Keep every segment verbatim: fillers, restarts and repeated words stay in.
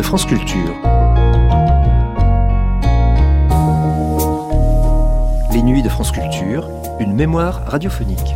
de France Culture. Les nuits de France Culture, une mémoire radiophonique.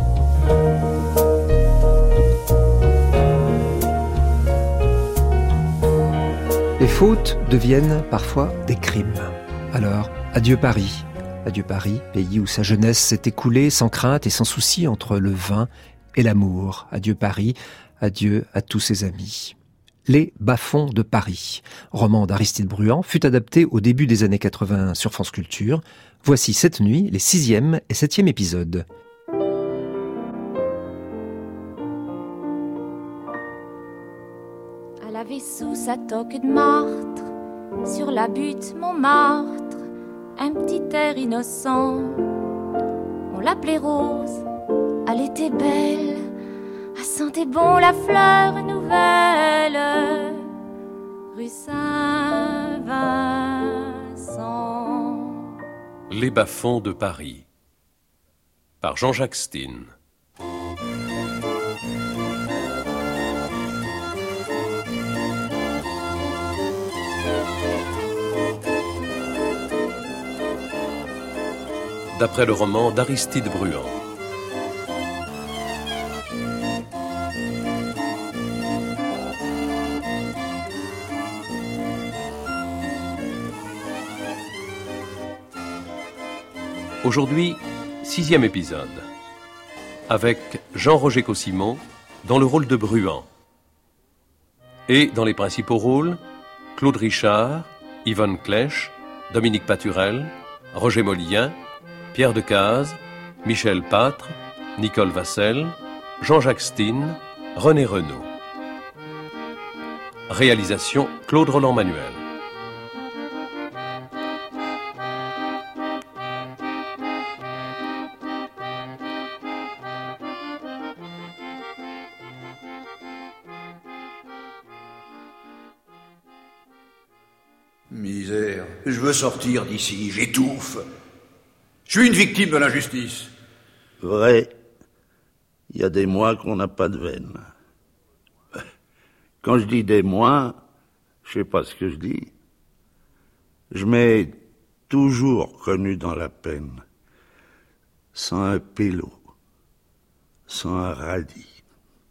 Les fautes deviennent parfois des crimes. Alors, adieu Paris. Adieu Paris, pays où sa jeunesse s'est écoulée sans crainte et sans souci entre le vin et l'amour. Adieu Paris, adieu à tous ses amis. Les bas-fonds de Paris, roman d'Aristide Bruand, fut adapté au début des années quatre-vingts sur France Culture. Voici cette nuit les sixième et septième épisodes. Elle avait sous sa toque de martre, sur la butte Montmartre, un petit air innocent. On l'appelait Rose, elle était belle, elle sentait bon la fleur nouvelle, rue Saint-Vincent. Les bas-fonds de Paris, par Jean-Jacques Steen. D'après le roman d'Aristide Bruand. Aujourd'hui, sixième épisode, avec Jean-Roger Cossimon dans le rôle de Bruand. Et dans les principaux rôles, Claude Richard, Yvonne Clèche, Dominique Paturel, Roger Molien, Pierre Decaze, Michel Pâtre, Nicole Vassel, Jean-Jacques Steen, René Renaud. Réalisation Claude Roland-Manuel. Misère, je veux sortir d'ici, j'étouffe. Je suis une victime de l'injustice. Vrai, il y a des mois qu'on n'a pas de veine. Quand je dis des mois, je sais pas ce que je dis. Je m'ai toujours connu dans la peine, sans un pélo, sans un radis.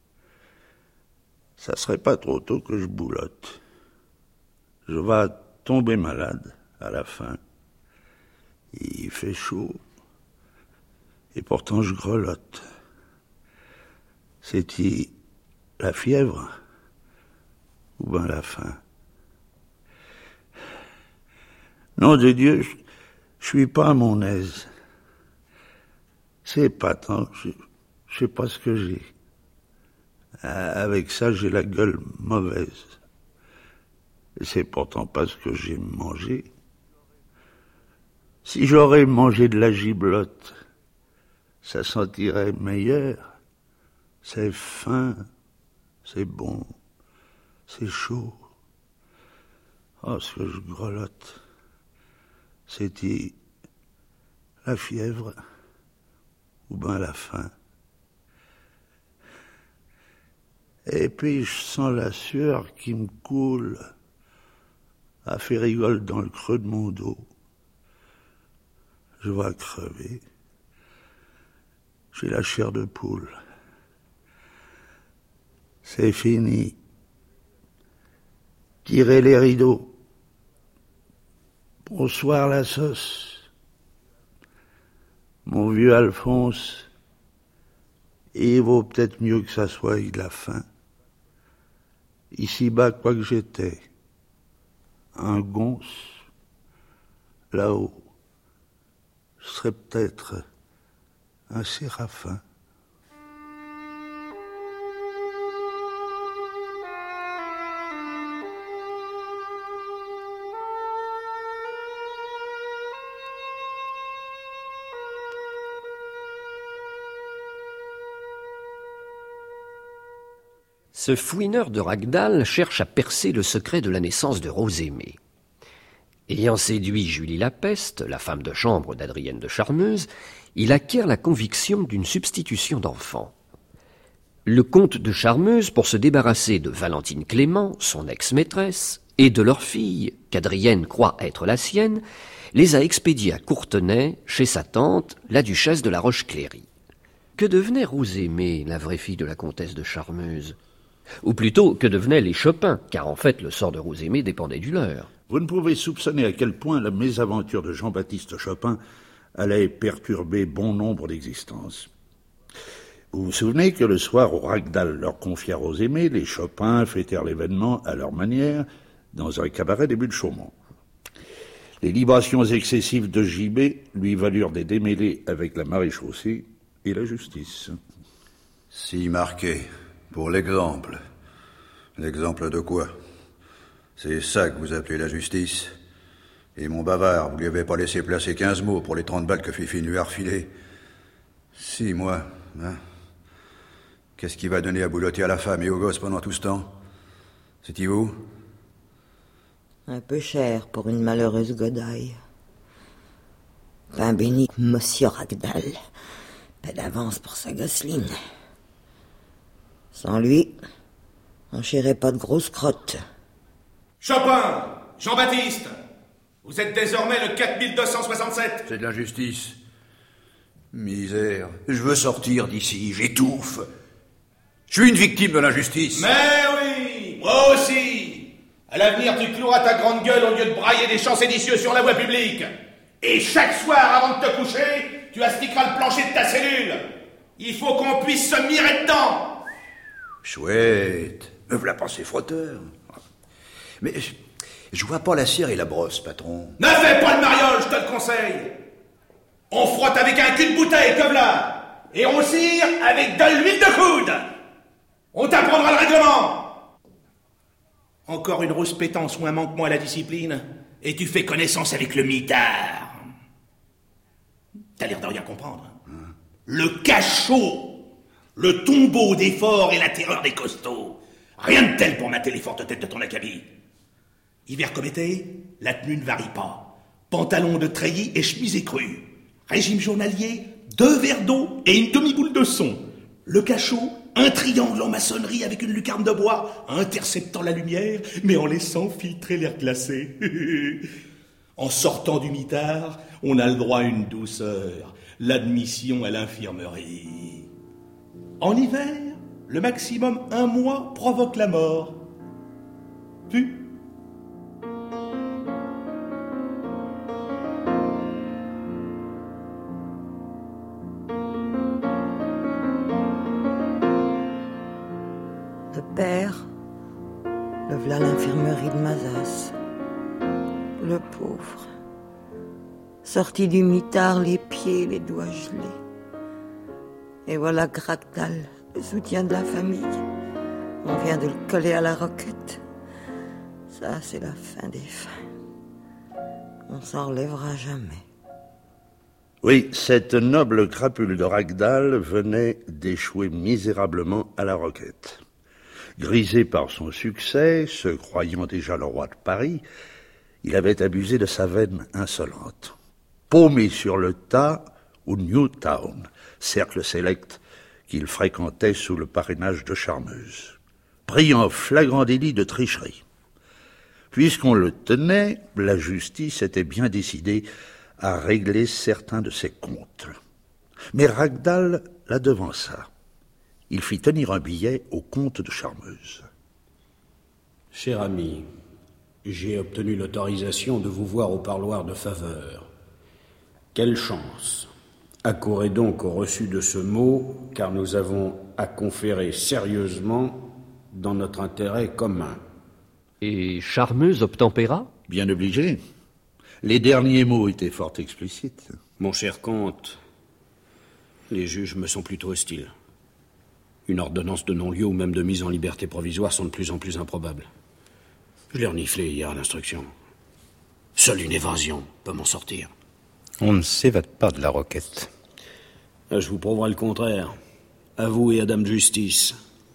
Ça serait pas trop tôt que je boulotte. Je vais tomber malade à la fin. Il fait chaud. Et pourtant je grelotte. C'est-il la fièvre ou ben la faim? Nom de Dieu, je, je suis pas à mon aise. C'est pas tant, je, je sais pas ce que j'ai. Avec ça, j'ai la gueule mauvaise. Et c'est pourtant pas ce que j'ai mangé. Si j'aurais mangé de la giblotte, ça sentirait meilleur. C'est fin, c'est bon, c'est chaud. Oh, ce que je grelotte. C'est-il la fièvre ou ben la faim? Et puis je sens la sueur qui me coule, a fait rigole dans le creux de mon dos. Je vais crever. J'ai la chair de poule. C'est fini. Tirez les rideaux. Bonsoir la sauce. Mon vieux Alphonse, il vaut peut-être mieux que ça soit de la faim. Ici-bas, quoi que j'étais, un gonce, là-haut, je serais peut-être un séraphin. Ce fouineur de Ragdale cherche à percer le secret de la naissance de Rose-Aimée. Ayant séduit Julie Lapeste, la femme de chambre d'Adrienne de Charmeuse, il acquiert la conviction d'une substitution d'enfant. Le comte de Charmeuse, pour se débarrasser de Valentine Clément, son ex-maîtresse, et de leur fille, qu'Adrienne croit être la sienne, les a expédiés à Courtenay, chez sa tante, la duchesse de la Roche-Cléry. Que devenait Rose-Aimée, la vraie fille de la comtesse de Charmeuse? Ou plutôt, que devenaient les Chopin, car en fait le sort de Rose-Aimée dépendait du leur. Vous ne pouvez soupçonner à quel point la mésaventure de Jean-Baptiste Chopin allait perturber bon nombre d'existences. Vous vous souvenez que le soir où Ragdal leur confia Rose-Aimée, les Chopin fêtèrent l'événement à leur manière dans un cabaret des Buttes de Chaumont. Les libations excessives de J B lui valurent des démêlés avec la maréchaussée et la justice. Si marqué, pour l'exemple. L'exemple de quoi? C'est ça que vous appelez la justice? Et mon bavard, vous lui avez pas laissé placer quinze mots pour les trente balles que Fifine lui a refilées? Si, moi, hein? Qu'est-ce qui va donner à boulotter à la femme et aux gosses pendant tout ce temps? C'est-y vous? Un peu cher pour une malheureuse godaille. Pain béni, monsieur Ragdal. Pas d'avance pour sa gosseline. Sans lui, on chierait pas de grosses crottes. Chopin, Jean-Baptiste, vous êtes désormais le quatre mille deux cent soixante-sept. C'est de l'injustice. Misère. Je veux sortir d'ici, j'étouffe. Je suis une victime de l'injustice. Mais oui, moi aussi. À l'avenir, tu cloueras ta grande gueule au lieu de brailler des chants séditieux sur la voie publique. Et chaque soir, avant de te coucher, tu astiqueras le plancher de ta cellule. Il faut qu'on puisse se mirer dedans. Chouette. Me voilà pensé frotteur. Mais je, je vois pas la cire et la brosse, patron. Ne fais pas le mariole, je te le conseille. On frotte avec un cul de bouteille, comme là. Et on cire avec de l'huile de coude. On t'apprendra le règlement. Encore une rose pétence ou un manquement à la discipline, et tu fais connaissance avec le mitard. T'as l'air de rien comprendre. Hein. Le cachot, le tombeau des forts et la terreur des costauds. Rien de tel pour mater les fortes têtes de ton acabit. Hiver comme été, la tenue ne varie pas. Pantalon de treillis et chemise écrue. Régime journalier, deux verres d'eau et une demi-boule de son. Le cachot, un triangle en maçonnerie avec une lucarne de bois, interceptant la lumière, mais en laissant filtrer l'air glacé. En sortant du mitard, on a le droit à une douceur, l'admission à l'infirmerie. En hiver, le maximum un mois provoque la mort. Puis, Père, le v'là l'infirmerie de Mazas. Le pauvre. Sorti du mitard, les pieds, les doigts gelés. Et voilà Ragdal, le soutien de la famille. On vient de le coller à la roquette. Ça, c'est la fin des fins. On s'en relèvera jamais. Oui, cette noble crapule de Ragdal venait d'échouer misérablement à la roquette. Grisé par son succès, se croyant déjà le roi de Paris, il avait abusé de sa veine insolente. Paumé sur le tas au Newtown, cercle sélect qu'il fréquentait sous le parrainage de Charmeuse, pris en flagrant délit de tricherie. Puisqu'on le tenait, la justice était bien décidée à régler certains de ses comptes. Mais Ragdal la devança. Il fit tenir un billet au comte de Charmeuse. Cher ami, j'ai obtenu l'autorisation de vous voir au parloir de faveur. Quelle chance! Accourez donc au reçu de ce mot, car nous avons à conférer sérieusement dans notre intérêt commun. Et Charmeuse obtempéra? Bien obligé. Les derniers mots étaient fort explicites. Mon cher comte, les juges me sont plutôt hostiles. Une ordonnance de non-lieu ou même de mise en liberté provisoire sont de plus en plus improbables. Je l'ai reniflé hier à l'instruction. Seule une évasion peut m'en sortir. On ne s'évade pas de la roquette. Je vous prouverai le contraire. À vous et à Dame Justice.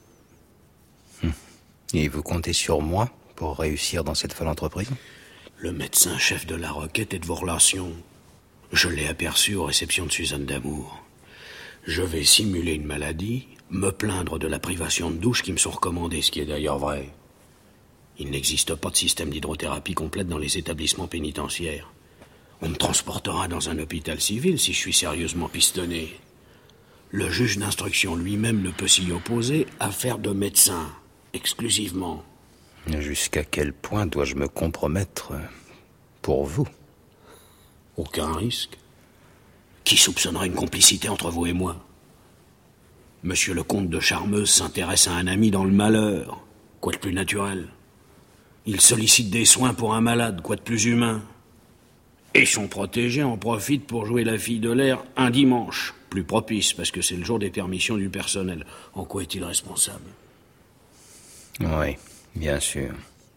Hum. Et vous comptez sur moi pour réussir dans cette folle entreprise? Le médecin-chef de la roquette est de vos relations. Je l'ai aperçu aux réceptions de Suzanne d'Amour. Je vais simuler une maladie, me plaindre de la privation de douche qui me sont recommandées, ce qui est d'ailleurs vrai. Il n'existe pas de système d'hydrothérapie complète dans les établissements pénitentiaires. On me transportera dans un hôpital civil si je suis sérieusement pistonné. Le juge d'instruction lui-même ne peut s'y opposer, affaire de médecin, exclusivement. Jusqu'à quel point dois-je me compromettre pour vous? Aucun risque. Qui soupçonnerait une complicité entre vous et moi? Monsieur le comte de Charmeuse s'intéresse à un ami dans le malheur. Quoi de plus naturel? Il sollicite des soins pour un malade, quoi de plus humain? Et son protégé en profite pour jouer la fille de l'air un dimanche. Plus propice, parce que c'est le jour des permissions du personnel. En quoi est-il responsable? Oui, bien sûr.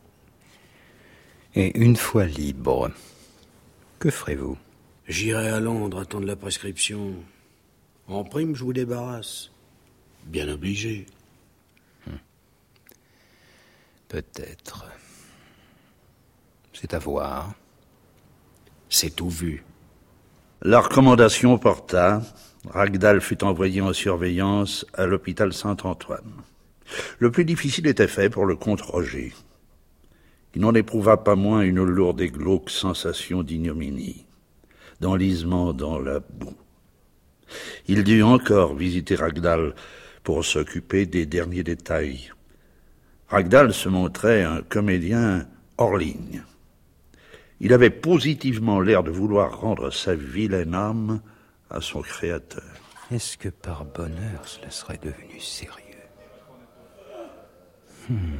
Et une fois libre, que ferez-vous? J'irai à Londres attendre la prescription. En prime, je vous débarrasse. Bien obligé. Hum. Peut-être. C'est à voir. C'est tout vu. La recommandation porta. Ragdal fut envoyé en surveillance à l'hôpital Saint-Antoine. Le plus difficile était fait pour le comte Roger. Il n'en éprouva pas moins une lourde et glauque sensation d'ignominie, d'enlisement dans la boue. Il dut encore visiter Ragdal pour s'occuper des derniers détails. Ragdal se montrait un comédien hors ligne. Il avait positivement l'air de vouloir rendre sa vilaine âme à son créateur. Est-ce que par bonheur cela serait devenu sérieux? Hmm.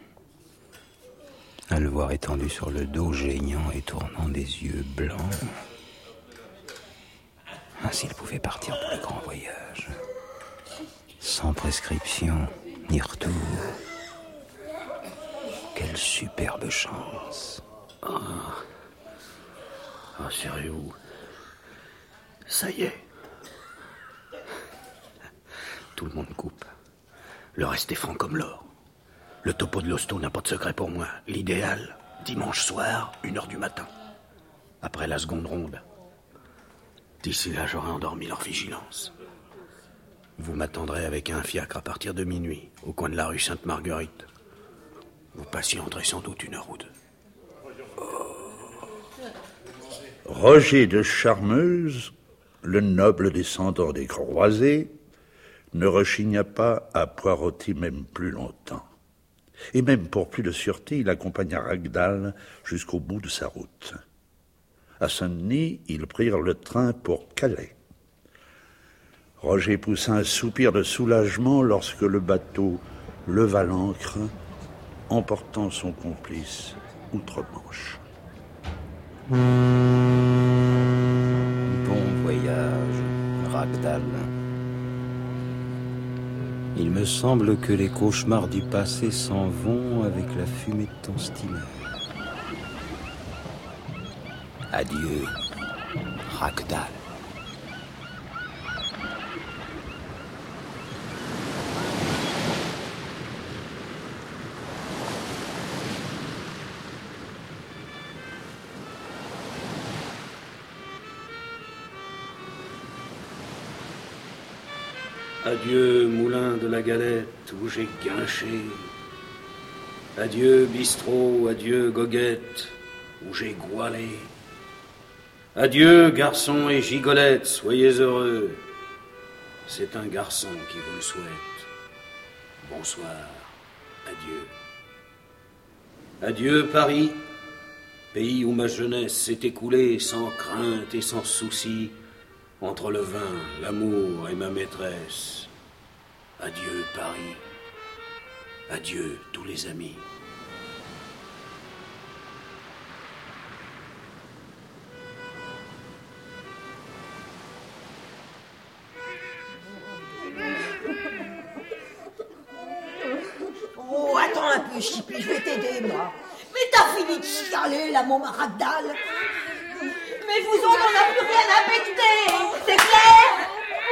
À le voir étendu sur le dos, geignant et tournant des yeux blancs. Ah, s'il pouvait partir pour le grand voyage. Sans prescription, ni retour. Quelle superbe chance. Ah, ah sérieux? Ça y est. Tout le monde coupe. Le reste est franc comme l'or. Le topo de l'hosto n'a pas de secret pour moi. L'idéal, dimanche soir, une heure du matin. Après la seconde ronde. D'ici là, j'aurai endormi leur vigilance. Vous m'attendrez avec un fiacre à partir de minuit, au coin de la rue Sainte-Marguerite. Vous patienterez sans doute une heure ou deux. Roger de Charmeuse, le noble descendant des Croisés, ne rechigna pas à poireauter même plus longtemps. Et même pour plus de sûreté, il accompagna Ragdal jusqu'au bout de sa route. À Saint-Denis, ils prirent le train pour Calais. Roger poussa un soupir de soulagement lorsque le bateau leva l'ancre, emportant son complice outre-Manche. Bon voyage, Ragdal. Il me semble que les cauchemars du passé s'en vont avec la fumée de ton steamer. Adieu, Ragdal. Adieu, moulin de la galette où j'ai guinché. Adieu, bistrot, adieu, goguette où j'ai goualé. Adieu, garçon et gigolette, soyez heureux. C'est un garçon qui vous le souhaite. Bonsoir, adieu. Adieu, Paris, pays où ma jeunesse s'est écoulée sans crainte et sans souci, entre le vin, l'amour et ma maîtresse. Adieu, Paris. Adieu, tous les amis. Oh, attends un peu, Chippy, je vais t'aider, moi. Mais t'as fini de chialer, là, mon Ragdal. Mais vous, on n'en a plus rien à péter, c'est clair?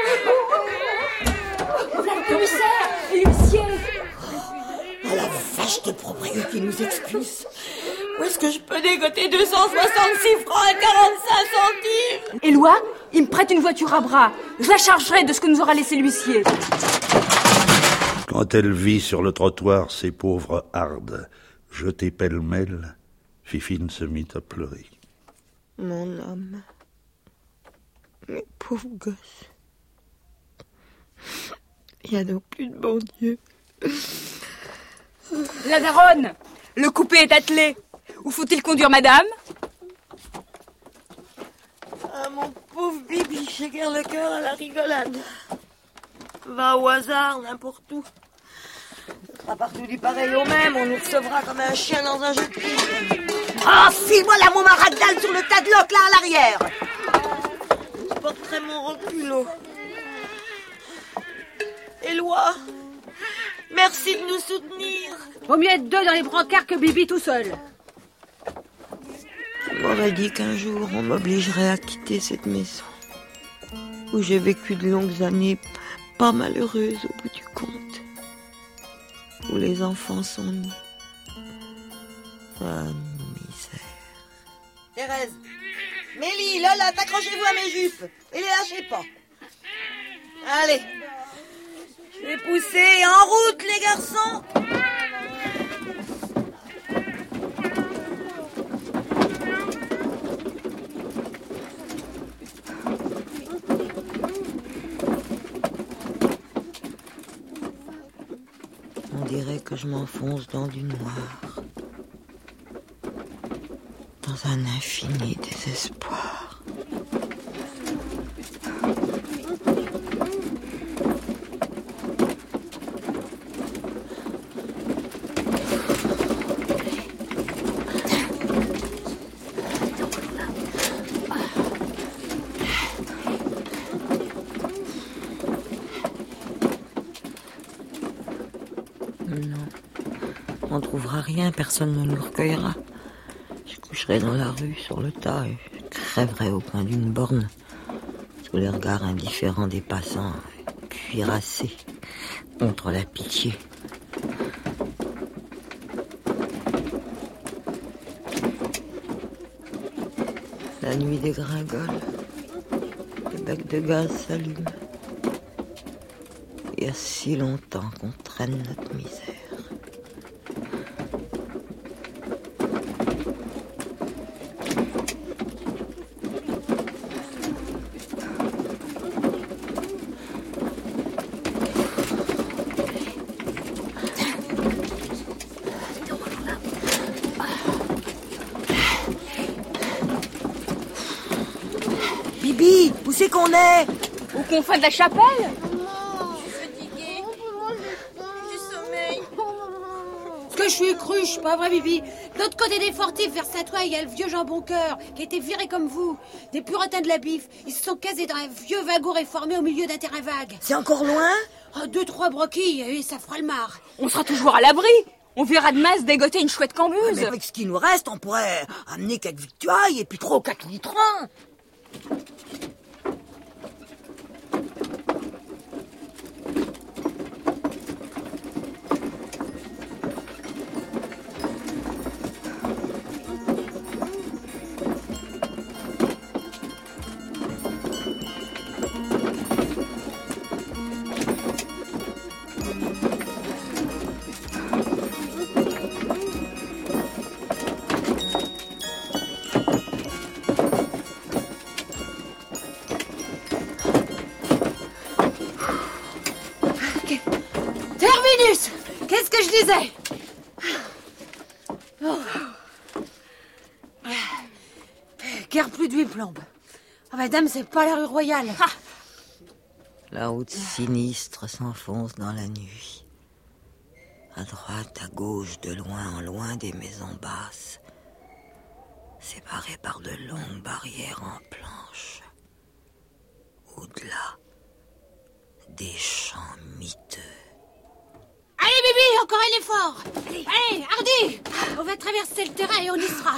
Voilà le commissaire, l'huissier. Oh, la vache de propriété qui nous expulse. Où est-ce que je peux dégoter deux cent soixante-six francs et quarante-cinq centimes? Éloi, il me prête une voiture à bras. Je la chargerai de ce que nous aura laissé l'huissier. Quand elle vit sur le trottoir ces pauvres hardes, Jeté pêle-mêle, Fifine se mit à pleurer. Mon homme. Mes pauvres gosses. Il n'y a donc plus de bon Dieu. La daronne! Le coupé est attelé. Où faut-il conduire madame? Ah, mon pauvre Bibi, j'ai guère le cœur à la rigolade. Va au hasard, n'importe où. Ce sera partout du pareil au même, on nous recevra comme un chien dans un jeu de quilles. Ah, file-moi la môme à ragdoll sur le tas de loques, là, à l'arrière. Je porterai mon reculot. Éloi, merci de nous soutenir. Vaut mieux être deux dans les brancards que Bibi tout seul. Tu m'aurais dit qu'un jour, on m'obligerait à quitter cette maison, où j'ai vécu de longues années pas malheureuses au bout du compte, où les enfants sont nés. Ah, misère. Thérèse, Mélie, Lola, accrochez-vous à mes jupes et les lâchez pas. Allez, je vais pousser. En route, les garçons. On dirait que je m'enfonce dans du noir, dans un infini désespoir. On ne trouvera rien, personne ne nous recueillera. Je coucherai dans la rue, sur le tas, et je crèverai au coin d'une borne, sous les regards indifférents des passants, cuirassés contre la pitié. La nuit dégringole, le bec de gaz s'allume. Il y a si longtemps qu'on traîne notre misère. Bibi, où c'est qu'on est? Au confin de la chapelle? Je suis fatiguée. Du sommeil. Ce que je suis cruche, pas vrai, Bibi? De l'autre côté des fortifs, vers Saint-Ouen, il y a le vieux Jean Boncoeur, qui a été viré comme vous. Des puritains de la bif. Ils se sont casés dans un vieux wagon réformé au milieu d'un terrain vague. C'est encore loin? Oh, deux, trois broquilles, et ça fera le marre. On sera toujours à l'abri. On verra de masse dégoter une chouette cambuse. Ah, mais avec ce qui nous reste, on pourrait amener quelques victuailles et puis trois ou quatre litrons. Qu'est-ce que je disais? Oh. Guère plus d'huile plombe. Oh, madame, c'est pas la rue Royale. Ah. La route sinistre s'enfonce dans la nuit. À droite, à gauche, de loin en loin, des maisons basses, séparées par de longues barrières en planches. Au-delà, des champs miteux. Allez, Bibi, encore un effort. Allez, Allez hardi. On va traverser le terrain et on y sera.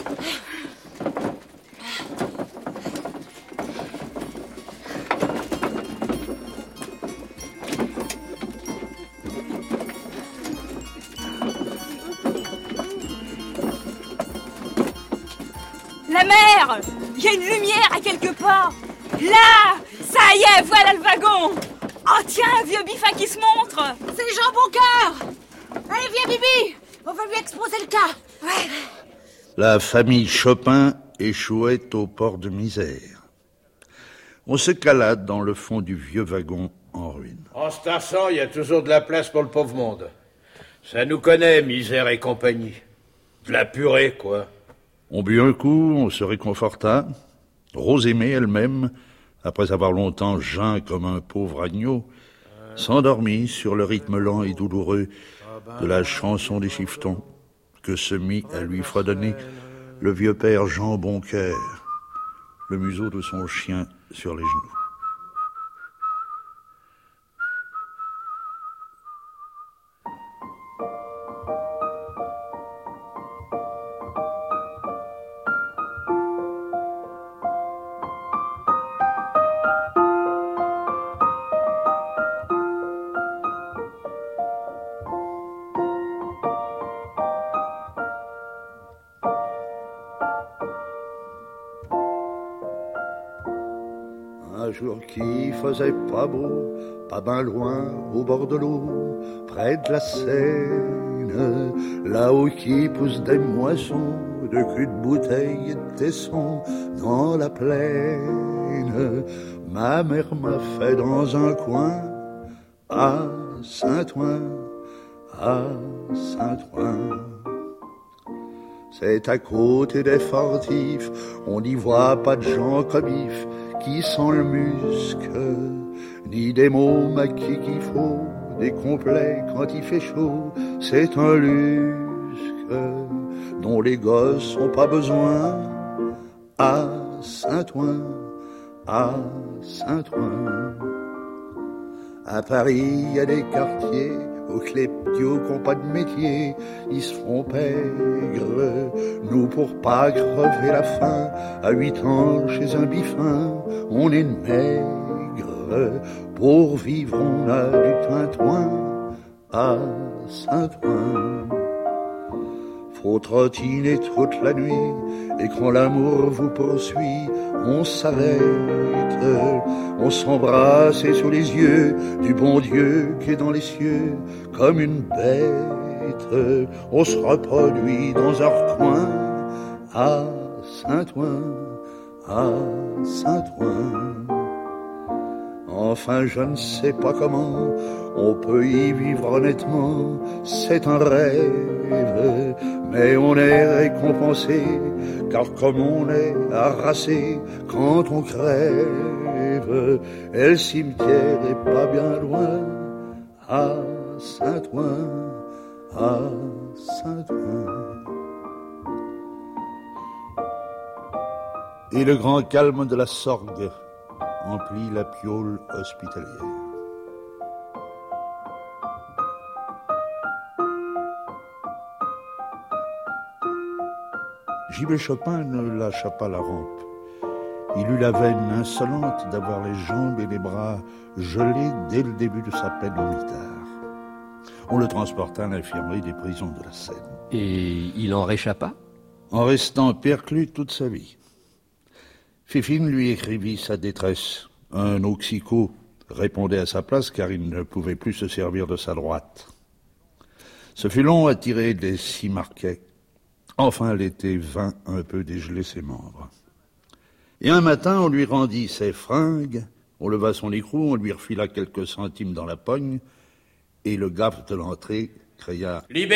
La mer! Il y a une lumière à quelque part. Là! Ça y est, voilà le wagon. Oh tiens, un vieux bifin qui se montre. C'est Jean Boncoeur. Allez, viens, Bibi. On va lui exposer le cas. Ouais. La famille Chopin échouait au port de Misère. On se calade dans le fond du vieux wagon en ruine. En cet instant, il y a toujours de la place pour le pauvre monde. Ça nous connaît, Misère et compagnie. De la purée, quoi. On but un coup, on se réconforta. Rosémée elle-même, après avoir longtemps geint comme un pauvre agneau, s'endormit sur le rythme lent et douloureux de la chanson des chiffetons que se mit à lui fredonner le vieux père Jean Boncoeur, le museau de son chien sur les genoux. Un jour qui faisait pas beau, pas ben loin, au bord de l'eau, près de la Seine, là-haut qui poussent des moissons de culs de bouteilles et de tessons dans la plaine. Ma mère m'a fait dans un coin, à Saint-Ouen, à Saint-Ouen. C'est à côté des fortifs, on n'y voit pas de gens comme if qui sent le musc, ni des mots maquis qu'il faut, des complets quand il fait chaud. C'est un lusque dont les gosses ont pas besoin. À Saint-Ouen, à Saint-Ouen. À Paris, il y a des quartiers aux cléptios qui n'ont pas de métier, ils se font pègre. Nous, pour pas crever la faim, à huit ans chez un biffin, on est maigre. Pour vivre, on a du tintouin à Saint-Ouen. Faut trottiner toute la nuit, et quand l'amour vous poursuit, on s'arrête, on s'embrasse et sous les yeux du bon Dieu qui est dans les cieux, comme une bête, on se reproduit dans un recoin à Saint-Ouen, à Saint-Ouen. Enfin, je ne sais pas comment on peut y vivre honnêtement, c'est un rêve, mais on est récompensé, car comme on est harassé quand on crève, et le cimetière est pas bien loin, à Saint-Ouen, à Saint-Ouen. Et le grand calme de la Sorgue emplit la piaule hospitalière. J B Chopin ne lâcha pas la rampe. Il eut la veine insolente d'avoir les jambes et les bras gelés dès le début de sa peine au mitard. On le transporta à l'infirmerie des prisons de la Seine. Et il en réchappa ? En restant perclus toute sa vie. Fifine lui écrivit sa détresse. Un oxyco répondait à sa place car il ne pouvait plus se servir de sa droite. Ce fut long à tirer des six marquets. Enfin, l'été vint un peu dégeler ses membres. Et un matin, on lui rendit ses fringues, on leva son écrou, on lui refila quelques centimes dans la pogne, et le gaffe de l'entrée cria « Liberté !»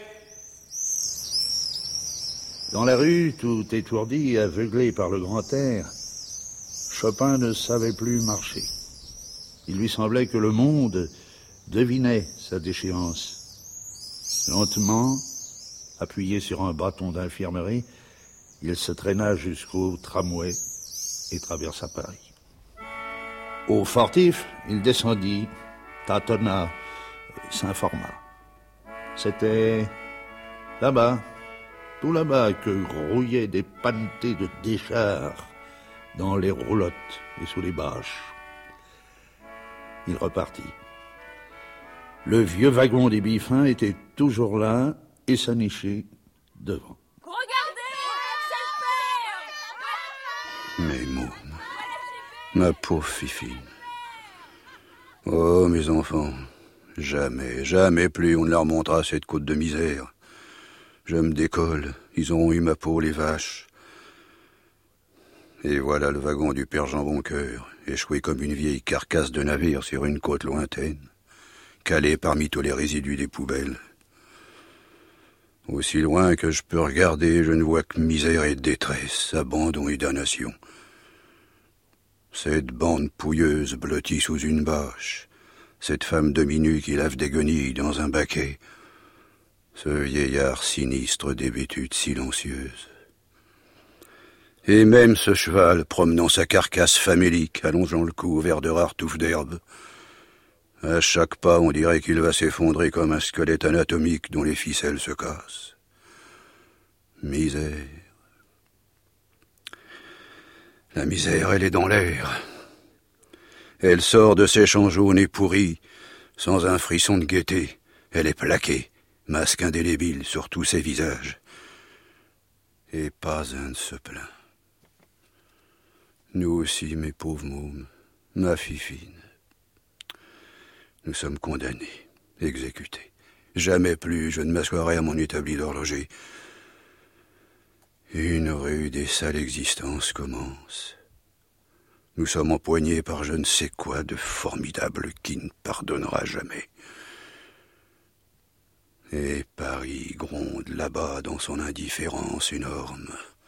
Dans la rue, tout étourdi et aveuglé par le grand air, Chopin ne savait plus marcher. Il lui semblait que le monde devinait sa déchéance. Lentement, appuyé sur un bâton d'infirmerie, il se traîna jusqu'au tramway et traversa Paris. Au fortif, il descendit, tâtonna, s'informa. C'était là-bas, tout là-bas, que grouillaient des panetés de déchards dans les roulottes et sous les bâches. Il repartit. Le vieux wagon des Biffins était toujours là et s'anichait devant. Regardez, c'est le père. Mais Moune, ma pauvre Fifine. Oh, mes enfants, Jamais, jamais plus on ne leur montrera cette côte de misère. Je me décolle, ils auront eu ma peau, les vaches. Et voilà le wagon du père Jean Boncoeur, échoué comme une vieille carcasse de navire sur une côte lointaine, calé parmi tous les résidus des poubelles. Aussi loin que je peux regarder, je ne vois que misère et détresse, abandon et damnation. Cette bande pouilleuse blottie sous une bâche, cette femme demi-nue qui lave des guenilles dans un baquet, ce vieillard sinistre d'hébétude silencieuse. Et même ce cheval promenant sa carcasse famélique, allongeant le cou vers de rares touffes d'herbe. À chaque pas, on dirait qu'il va s'effondrer comme un squelette anatomique dont les ficelles se cassent. Misère. La misère, elle est dans l'air. Elle sort de ses champs jaunes et pourris, sans un frisson de gaieté. Elle est plaquée, masque indélébile sur tous ses visages. Et pas un ne se plaint. Nous aussi, mes pauvres mômes, ma fifine. Nous sommes condamnés, exécutés. Jamais plus je ne m'assoirai à mon établi d'horloger. Une rude et sale existence commence. Nous sommes empoignés par je ne sais quoi de formidable qui ne pardonnera jamais. Et Paris gronde là-bas dans son indifférence énorme.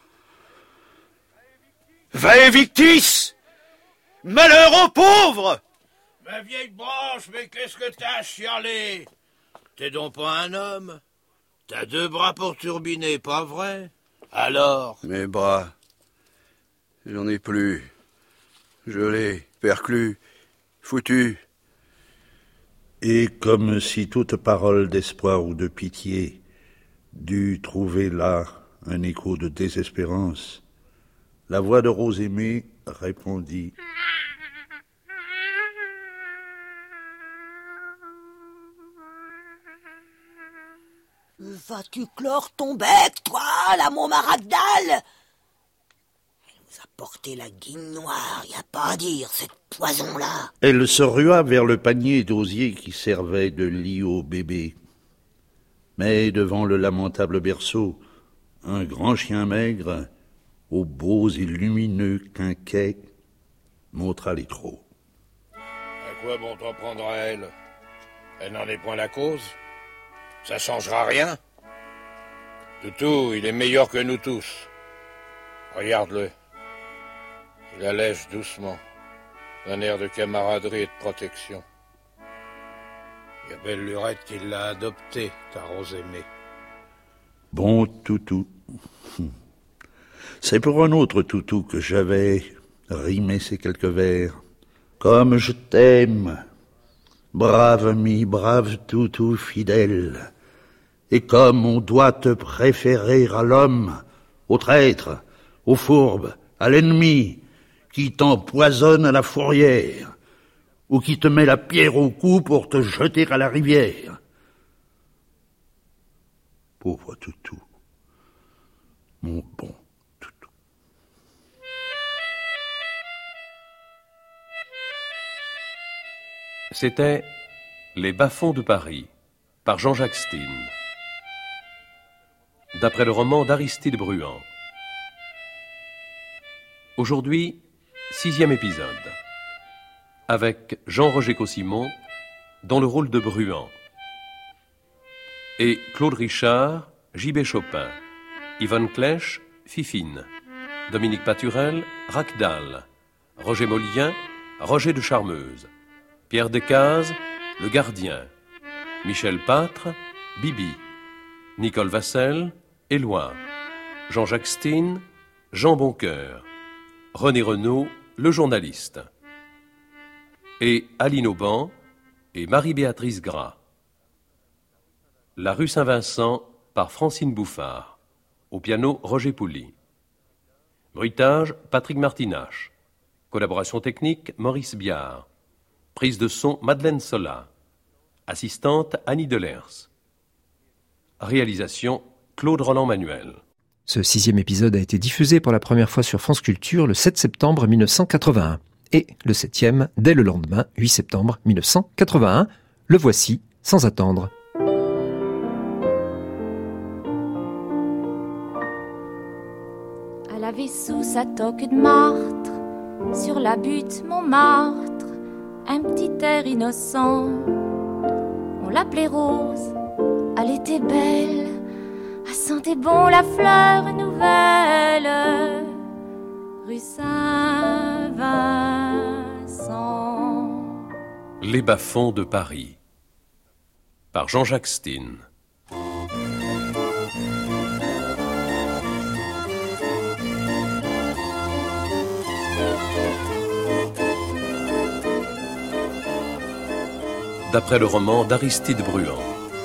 Vae victis! Malheur aux pauvres! Ma vieille branche, mais qu'est-ce que t'as à chialer? T'es donc pas un homme? T'as deux bras pour turbiner, pas vrai? Alors? Mes bras, j'en ai plus. Gelé, perclus, foutu. Et comme si toute parole d'espoir ou de pitié dût trouver là un écho de désespérance, la voix de Rose-Aimée répondit: Vas-tu clore ton bec, toi, la Montmaragdal? Elle nous a porté la guigne noire, y a pas à dire, cette poison-là. Elle se rua vers le panier d'osier qui servait de lit au bébé. Mais devant le lamentable berceau, un grand chien maigre, aux beaux et lumineux quinquets, montra les trous. À quoi bon t'en prendre à elle? Elle n'en est point la cause. Ça changera rien. Toutou, il est meilleur que nous tous. Regarde-le. Il allège doucement, d'un air de camaraderie et de protection. Il y a belle lurette qui l'a adopté, ta Rose-Aimée. Bon Toutou. C'est pour un autre Toutou que j'avais rimé ces quelques vers. Comme je t'aime, brave ami, brave Toutou fidèle, et comme on doit te préférer à l'homme, au traître, au fourbe, à l'ennemi, qui t'empoisonne à la fourrière, ou qui te met la pierre au cou pour te jeter à la rivière. Pauvre Toutou, mon bon Toutou. C'était Les bas-fonds de Paris, par Jean-Jacques Steen, d'après le roman d'Aristide Bruand. Aujourd'hui, sixième épisode, avec Jean-Roger Cossimon dans le rôle de Bruand, et Claude Richard, J B Chopin, Yvonne Clèche, Fifine, Dominique Paturel, Ragdal, Roger Molien, Roger de Charmeuse, Pierre Decazes, Le Gardien, Michel Pâtre, Bibi, Nicole Vassel, Éloi, Jean-Jacques Steen, Jean Boncoeur, René Renaud, le journaliste, et Aline Auban et Marie-Béatrice Gras. La rue Saint-Vincent par Francine Bouffard. Au piano, Roger Pouli. Bruitage, Patrick Martinache. Collaboration technique, Maurice Biard. Prise de son, Madeleine Sola. Assistante, Annie Delers. Réalisation, Claude Roland-Manuel. Ce sixième épisode a été diffusé pour la première fois sur France Culture le sept septembre mille neuf cent quatre-vingt-un. Et le septième, dès le lendemain, huit septembre mille neuf cent quatre-vingt-un. Le voici, sans attendre. Elle avait sous sa toque de martre, sur la butte Montmartre, un petit air innocent. On l'appelait Rose, elle était belle, elle sentait bon la fleur nouvelle, rue Saint-Vincent. Les bas-fonds de Paris, par Jean-Jacques Steen. D'après le roman d'Aristide Bruand.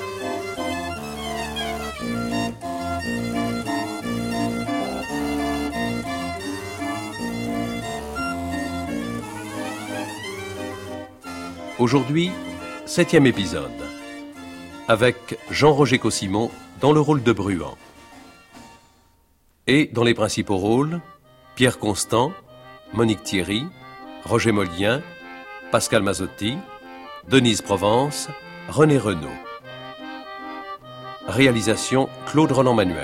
Aujourd'hui, septième épisode, avec Jean-Roger Cossimon dans le rôle de Bruand. Et dans les principaux rôles, Pierre Constant, Monique Thierry, Roger Molien, Pascal Mazzotti, Denise Provence, René Renaud. Réalisation Claude Roland-Manuel.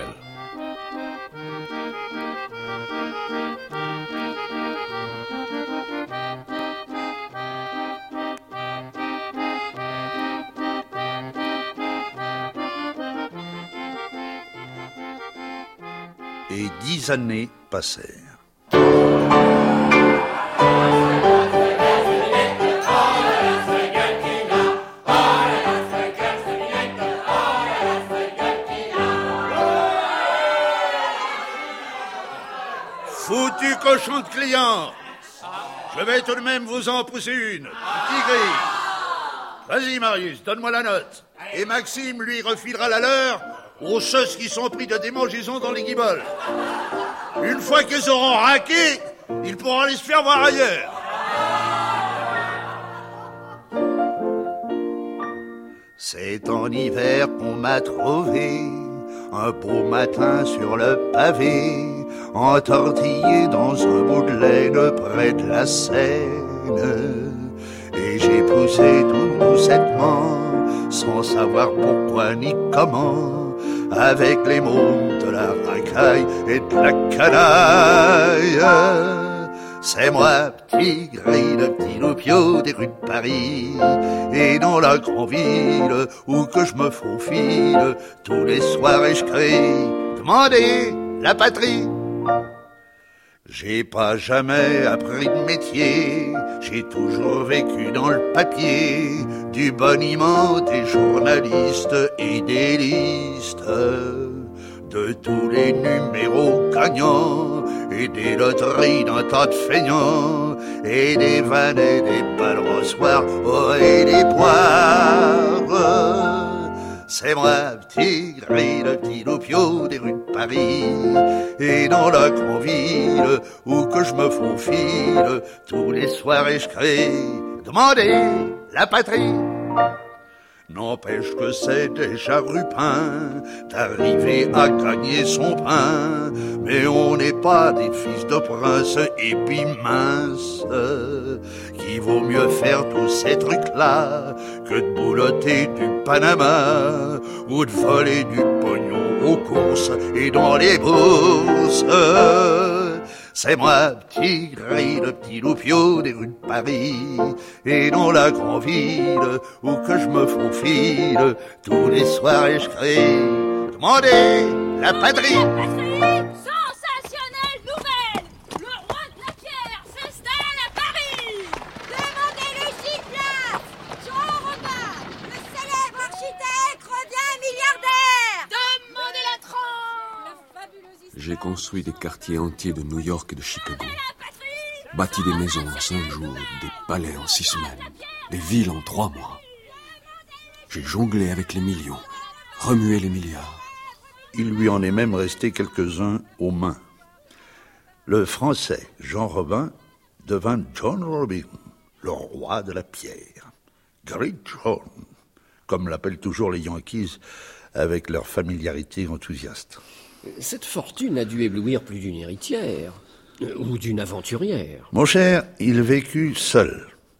Et dix années passèrent. Foutu cochon de client, je vais tout de même vous en pousser une, petit gris. Vas-y Marius, donne-moi la note. Et Maxime lui refilera la leur aux choses qui sont pris de démangeaison dans les guiboles. Une fois qu'ils auront raqué, ils pourront aller se faire voir ailleurs. C'est en hiver qu'on m'a trouvé, un beau matin sur le pavé, entortillé dans un bout de laine près de la Seine. Et j'ai poussé tout doucettement, sans savoir pourquoi ni comment, avec les mômes de la racaille et de la canaille. C'est moi, petit gris, le petit loupio des rues de Paris, et dans la grande ville où que je me faufile, tous les soirs et je crie, demandez la patrie. J'ai pas jamais appris de métier, j'ai toujours vécu dans le papier, du boniment des journalistes et des listes, de tous les numéros gagnants, et des loteries d'un tas de feignants, et des vannes et des balles soir, oh, et des poires. C'est moi, petit gris, le petit loupio des rues de Paris, et dans la grande ville où que je me faufile, tous les soirs et je crie, demandez la patrie. N'empêche que c'est déjà rupin d'arriver à gagner son pain, mais on n'est pas des fils de prince et puis minces, qu'il vaut mieux faire tous ces trucs-là que de boulotter du Panama ou de voler du pognon aux courses et dans les bourses. C'est moi, petit gris, le petit loupio des rues de Paris, et dans la grande ville où que je me faufile, tous les soirs et je crie, demandez la patrie. Sensationnelle nouvelle! Le roi de la pierre s'installe à Paris! Demandez le Giclaf! Jean Robin, le célèbre architecte, revient milliardaire! Demandez la trompe! J'ai construit des quartiers entiers de New York et de Chicago. Bâti des maisons en cinq jours, des palais en six semaines, des villes en trois mois. J'ai jonglé avec les millions, remué les milliards. Il lui en est même resté quelques-uns aux mains. Le Français Jean Robin devint John Robin, le roi de la pierre. Great John, comme l'appellent toujours les Yankees avec leur familiarité enthousiaste. Cette fortune a dû éblouir plus d'une héritière, ou d'une aventurière. Mon cher, il vécut seul.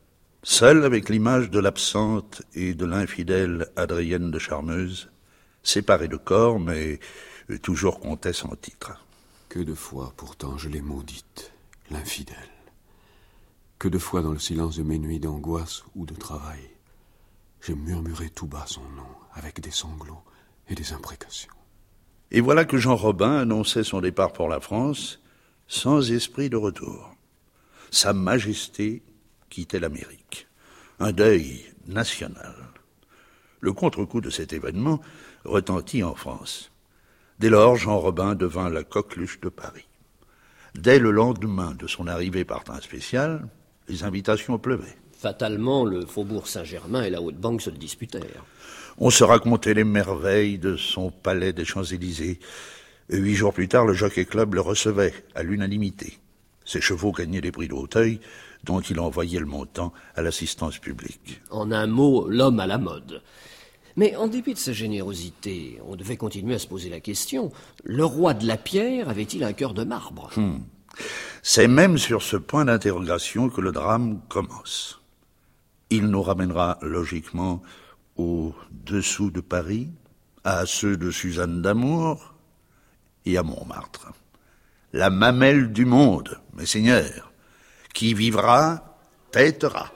Seul avec l'image de l'absente et de l'infidèle Adrienne de Charmeuse, séparée de corps, mais toujours comtesse en titre. Que de fois, pourtant, je l'ai maudite, l'infidèle. Que de fois, dans le silence de mes nuits d'angoisse ou de travail, j'ai murmuré tout bas son nom, avec des sanglots et des imprécations. Et voilà que Jean Robin annonçait son départ pour la France, sans esprit de retour. Sa Majesté quittait l'Amérique. Un deuil national. Le contre-coup de cet événement retentit en France. Dès lors, Jean Robin devint la coqueluche de Paris. Dès le lendemain de son arrivée par train spécial, les invitations pleuvaient. Fatalement, le faubourg Saint-Germain et la Haute-Banque se le disputèrent. On se racontait les merveilles de son palais des Champs-Élysées. Et huit jours plus tard, le Jockey Club le recevait à l'unanimité. Ses chevaux gagnaient les prix d'Auteuil, dont il envoyait le montant à l'assistance publique. En un mot, l'homme à la mode. Mais en dépit de sa générosité, on devait continuer à se poser la question. Le roi de la pierre avait-il un cœur de marbre? hmm. C'est même sur ce point d'interrogation que le drame commence. Il nous ramènera logiquement au-dessous de Paris, à ceux de Suzanne d'Amour et à Montmartre. La mamelle du monde, mes seigneurs, qui vivra, pètera.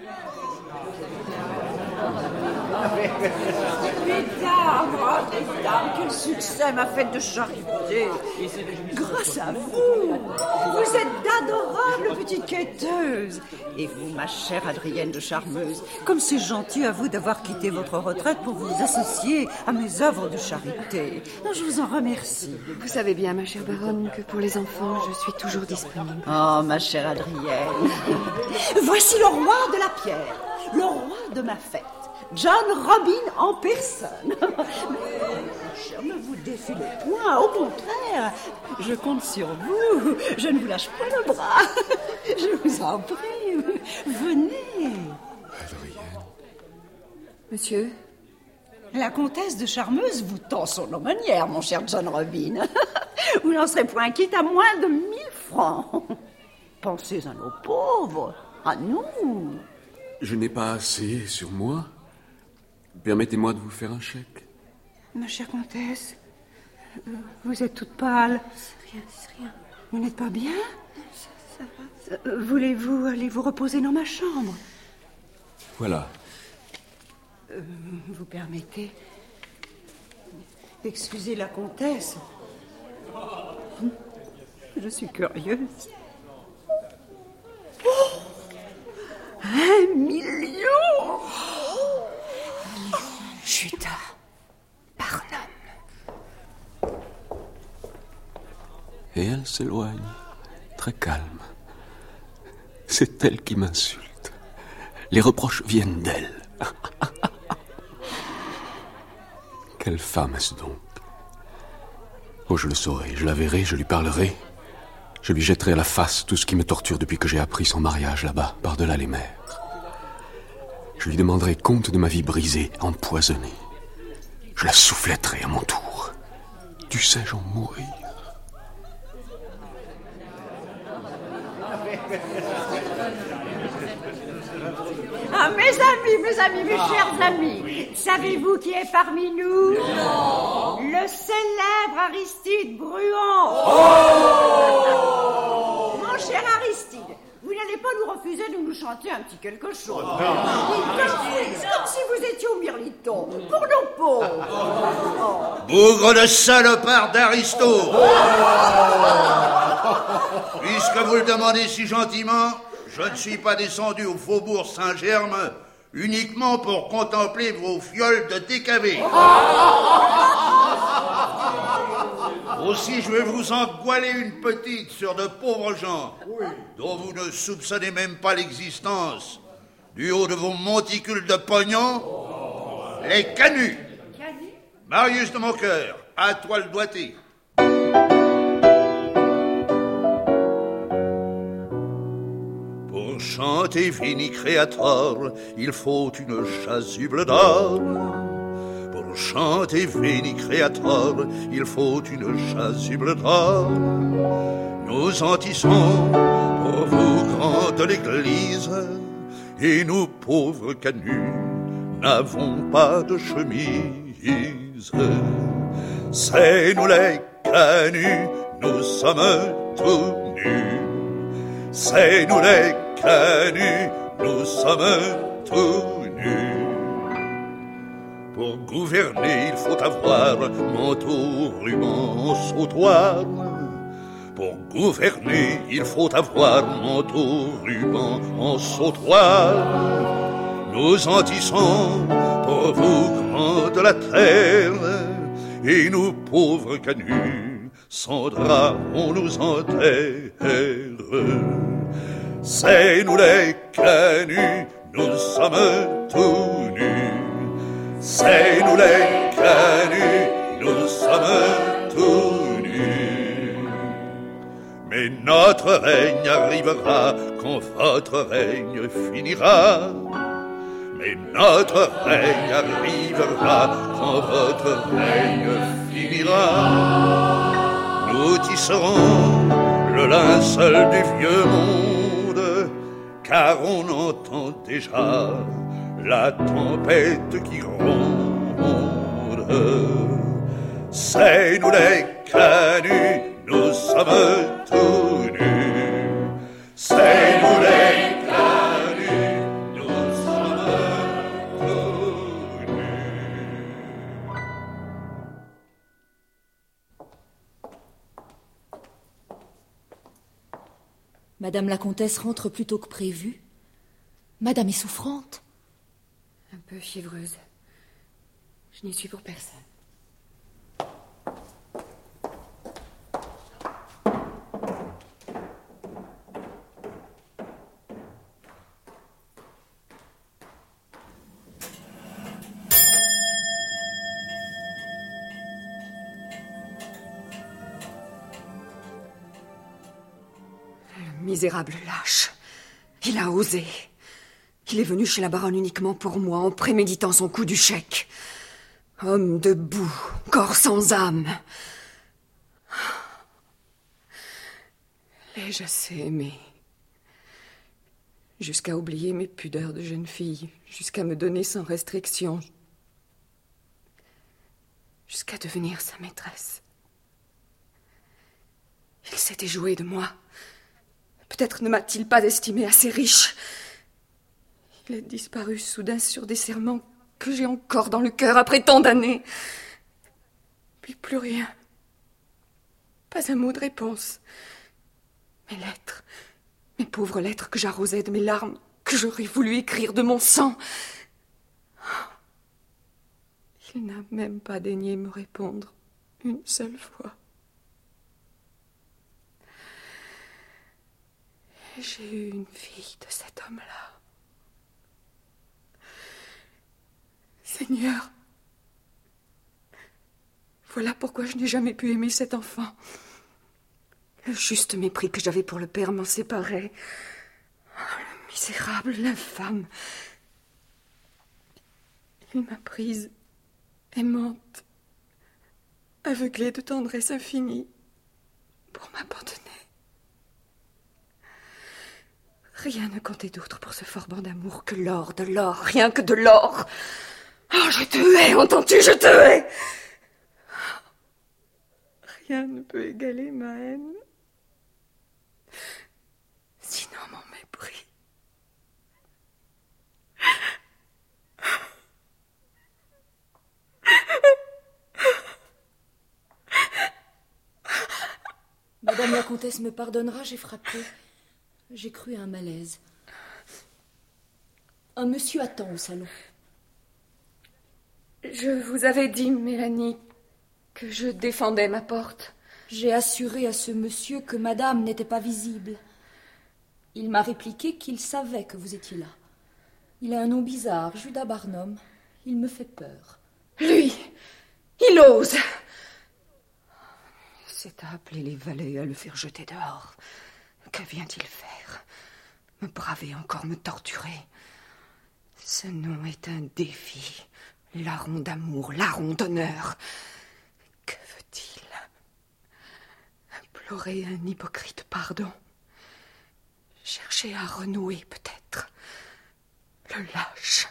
Mesdames, mesdames, quel succès ma fête de charité. Grâce à vous, vous êtes d'adorables petites quêteuses. Et vous, ma chère Adrienne de Charmeuse, comme c'est gentil à vous d'avoir quitté votre retraite pour vous associer à mes œuvres de charité. Je vous en remercie. Vous savez bien, ma chère baronne, que pour les enfants, je suis toujours disponible. Oh, ma chère Adrienne. Voici le roi de la pierre, le roi de ma fête. John Robin en personne. Mais, ne vous défilez point, au contraire. Je compte sur vous. Je ne vous lâche pas le bras. Je vous en prie. Venez. Adrienne. Monsieur? La comtesse de Charmeuse vous tend son aumônière, mon cher John Robin. Vous n'en serez point quitte à moins de mille francs. Pensez à nos pauvres, à nous. Je n'ai pas assez sur moi. Permettez-moi de vous faire un chèque. Ma chère comtesse, vous êtes toute pâle. C'est rien, c'est rien. Vous n'êtes pas bien? Ça, ça va. Voulez-vous aller vous reposer dans ma chambre? Voilà. Euh, vous permettez d'excuser la comtesse? Je suis curieuse. Oh, un million! Judas Barnum. Et elle s'éloigne, très calme. C'est elle qui m'insulte. Les reproches viennent d'elle. Quelle femme est-ce donc? Oh, je le saurai, je la verrai, je lui parlerai. Je lui jetterai à la face tout ce qui me torture depuis que j'ai appris son mariage là-bas, par-delà les mers. Je lui demanderai compte de ma vie brisée, empoisonnée. Je la souffletterai à mon tour. Dussé-je en mourir? Ah, mes amis, mes amis, mes chers amis, savez-vous qui est parmi nous? Non. Le célèbre Aristide Bruant. Oh. Mon cher Aristide, vous n'allez pas nous refuser de nous chanter un petit quelque chose. Oh, comme, comme si vous étiez au Mirliton, pour nos pauvres. Oh. Bougre de salopard d'Aristo. Oh. Puisque vous le demandez si gentiment, je ne suis pas descendu au faubourg Saint-Germain uniquement pour contempler vos fioles de D K V. Aussi, je vais vous en goualer une petite sur de pauvres gens dont vous ne soupçonnez même pas l'existence. Du haut de vos monticules de pognon, les canuts. Marius de mon cœur, à toi le doigté. Pour chanter Veni Creator, il faut une chasuble d'or. Pour chanter Veni Creator, il faut une chasuble d'or. Nous en tissons pour vous, grands de l'église, et nous pauvres canuts n'avons pas de chemise. C'est nous les canuts, nous sommes tout nus. C'est nous les canuts, nous sommes tout nus. Pour gouverner, il faut avoir manteau, ruban, sautoir. Pour gouverner, il faut avoir manteau, ruban, en sautoir. Nous en tissons pour vous, grands de la terre, et nous, pauvres canuts, sans drap, on nous enterre. C'est nous les canuts, nous sommes tout nus. C'est nous les canuts, nous sommes tout nus. Mais notre règne arrivera quand votre règne finira. Mais notre règne arrivera quand votre règne finira. Nous tisserons le linceul du vieux monde, car on entend déjà la tempête qui gronde. C'est nous les canuts, nous sommes tout nus. C'est nous les canuts, nous sommes tout nus. Madame la comtesse rentre plus tôt que prévu. Madame est souffrante. Un peu fiévreuse. Je n'y suis pour personne. Le misérable lâche. Il a osé. Il est venu chez la baronne uniquement pour moi, en préméditant son coup du chèque. Homme de boue, corps sans âme. L'ai-je assez aimé? Jusqu'à oublier mes pudeurs de jeune fille, jusqu'à me donner sans restriction, jusqu'à devenir sa maîtresse. Il s'était joué de moi. Peut-être ne m'a-t-il pas estimée assez riche. Il a disparu soudain sur des serments que j'ai encore dans le cœur après tant d'années. Puis plus rien. Pas un mot de réponse. Mes lettres, mes pauvres lettres que j'arrosais de mes larmes, que j'aurais voulu écrire de mon sang. Il n'a même pas daigné me répondre une seule fois. J'ai eu une fille de cet homme-là. Seigneur, voilà pourquoi je n'ai jamais pu aimer cet enfant. Le juste mépris que j'avais pour le père m'en séparait. Oh, le misérable, l'infâme. Il m'a prise, aimante, aveuglée de tendresse infinie, pour m'abandonner. Rien ne comptait d'autre pour ce forban d'amour que l'or, de l'or, rien que de l'or. Oh, je te hais, entends-tu, je te hais. Rien ne peut égaler ma haine, sinon mon mépris. Madame la comtesse me pardonnera, j'ai frappé. J'ai cru à un malaise. Un monsieur attend au salon. Je vous avais dit, Mélanie, que je défendais ma porte. J'ai assuré à ce monsieur que madame n'était pas visible. Il m'a répliqué qu'il savait que vous étiez là. Il a un nom bizarre, Judas Barnum. Il me fait peur. Lui, il ose. C'est à appeler les valets et à le faire jeter dehors. Que vient-il faire? Me braver, encore me torturer. Ce nom est un défi. Larron d'amour, larron d'honneur. Que veut-il? Implorer un hypocrite pardon. Chercher à renouer, peut-être. Le lâche.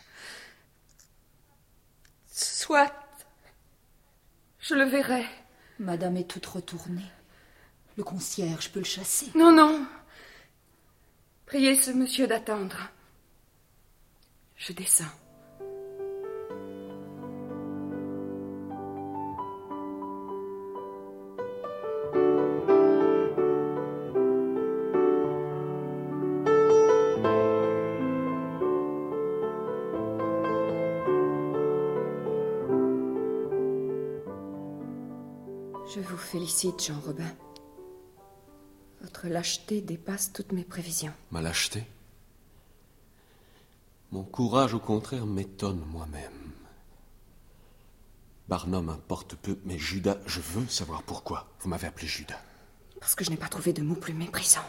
Soit. Je le verrai. Madame est toute retournée. Le concierge peut le chasser. Non, non. Priez ce monsieur d'attendre. Je descends. Je vous félicite, Jean Robin. Votre lâcheté dépasse toutes mes prévisions. Ma lâcheté? Mon courage, au contraire, m'étonne moi-même. Barnum importe peu, mais Judas, je veux savoir pourquoi vous m'avez appelé Judas. Parce que je n'ai pas trouvé de mots plus méprisants.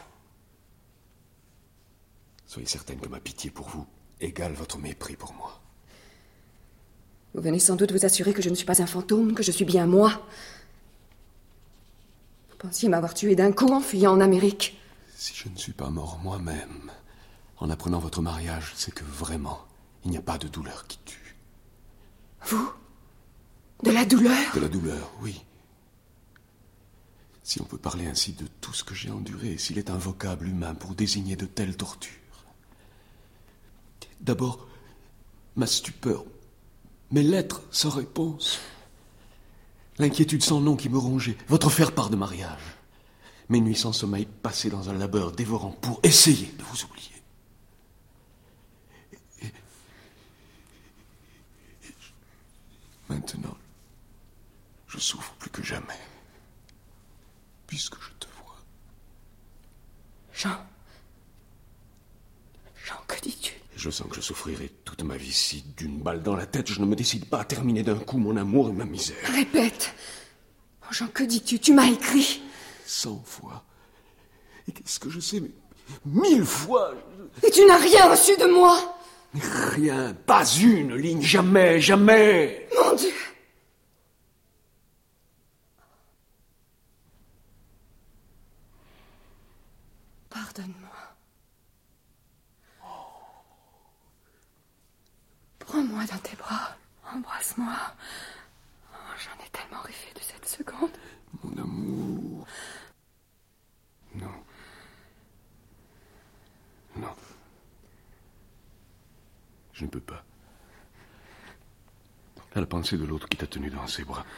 Soyez certaine que ma pitié pour vous égale votre mépris pour moi. Vous venez sans doute vous assurer que je ne suis pas un fantôme, que je suis bien moi. Vous pensiez m'avoir tué d'un coup en fuyant en Amérique. Si je ne suis pas mort moi-même, en apprenant votre mariage, c'est que vraiment, il n'y a pas de douleur qui tue. Vous? De la douleur? De la douleur, oui. Si on peut parler ainsi de tout ce que j'ai enduré, s'il est un vocable humain pour désigner de telles tortures. D'abord, ma stupeur, mes lettres sans réponse. L'inquiétude sans nom qui me rongeait, votre faire-part de mariage. Mes nuits sans sommeil passées dans un labeur dévorant pour essayer de vous oublier. Et, et, et maintenant, je souffre plus que jamais, puisque je te vois. Jean. Jean, que dis-tu? Je sens que je souffrirai toute ma vie si, d'une balle dans la tête, je ne me décide pas à terminer d'un coup mon amour et ma misère. Répète. Oh Jean, que dis-tu? Tu m'as écrit. Cent fois. Et qu'est-ce que je sais, mais mille fois. Et tu n'as rien reçu de moi? Rien, pas une ligne, jamais, jamais. Mon Dieu. Pardonne-moi. Prends-moi dans tes bras, embrasse-moi. Oh, j'en ai tellement rêvé de cette seconde. Mon amour. Non. Non. Je ne peux pas. À la pensée de l'autre qui t'a tenu dans ses bras.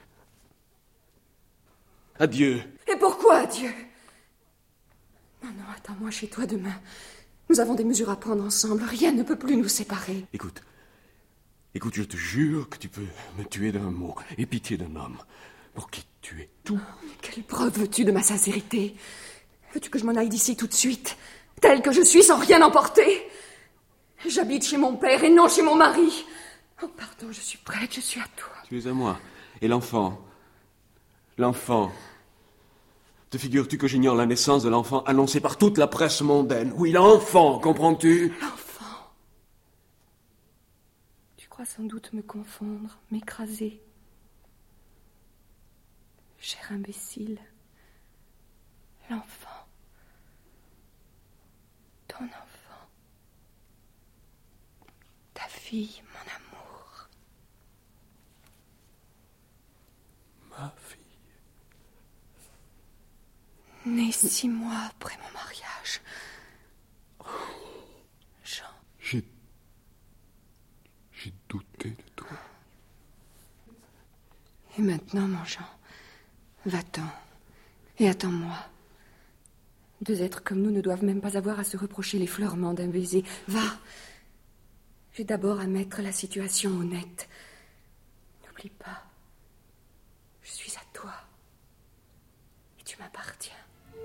Adieu. Et pourquoi adieu? Non, non, attends-moi chez toi demain. Nous avons des mesures à prendre ensemble. Rien ne peut plus nous séparer. Écoute. Écoute, je te jure que tu peux me tuer d'un mot et pitié d'un homme pour qui tu es tout. Oh, mais quelle preuve veux-tu de ma sincérité? Veux-tu que je m'en aille d'ici tout de suite, telle que je suis, sans rien emporter? J'habite chez mon père et non chez mon mari. Oh, pardon, je suis prête, je suis à toi. Tu es à moi. Et l'enfant? L'enfant? Te figures-tu que j'ignore la naissance de l'enfant annoncée par toute la presse mondaine? Oui, l'enfant, comprends-tu? L'enfant. Tu crois sans doute me confondre, m'écraser. Cher imbécile. L'enfant. Ton enfant. Ta fille, mon amour. Ma fille. Née six mois après mon mariage. Jean. J'ai... J'ai douté de toi. Et maintenant, mon Jean, va-t'en et attends-moi. Deux êtres comme nous ne doivent même pas avoir à se reprocher l'effleurement d'un baiser. Va. J'ai d'abord à mettre la situation au net. N'oublie pas, je suis à toi et tu m'appartiens.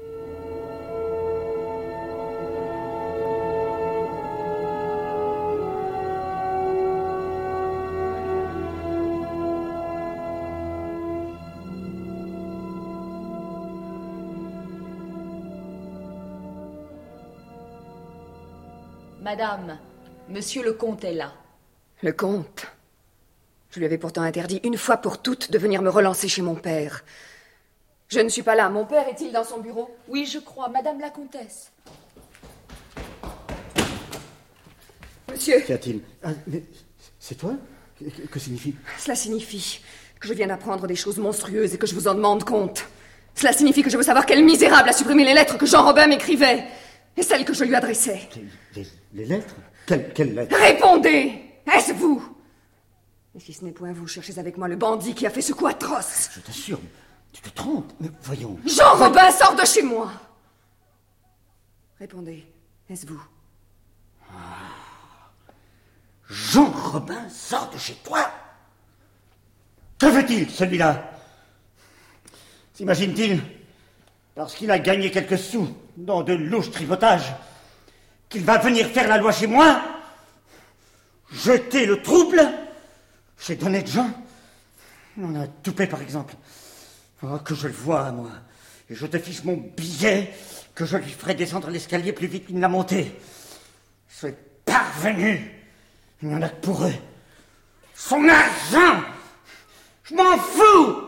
Madame, monsieur le comte est là. Le comte? Je lui avais pourtant interdit une fois pour toutes de venir me relancer chez mon père. Je ne suis pas là. Mon père est-il dans son bureau? Oui, je crois. Madame la comtesse. Vous Monsieur. Qu'y a-t-il? Ah, mais c'est toi? Que, que, que signifie? Cela signifie que je viens d'apprendre des choses monstrueuses et que je vous en demande compte. Cela signifie que je veux savoir quel misérable a supprimé les lettres que Jean Robin m'écrivait et celles que je lui adressais. Les, les, les lettres? Quelles quelle lettres? Répondez! Est-ce vous? Et si ce n'est point vous, cherchez avec moi le bandit qui a fait ce coup atroce. Je t'assure, tu te trompes. Mais voyons. Jean Robin, sort de chez moi! Répondez, est-ce vous? Jean Robin sort de chez toi? Que fait-il, celui-là? S'imagine-t-il, parce qu'il a gagné quelques sous dans de louches tripotages, qu'il va venir faire la loi chez moi? Jeter le trouble chez d'honnêtes gens? On a Toupet, par exemple. Oh, que je le vois, moi. Et je te fiche mon billet que je lui ferai descendre l'escalier plus vite qu'il ne l'a monté. C'est parvenu. Il n'y en a que pour eux. Son argent! Je m'en fous!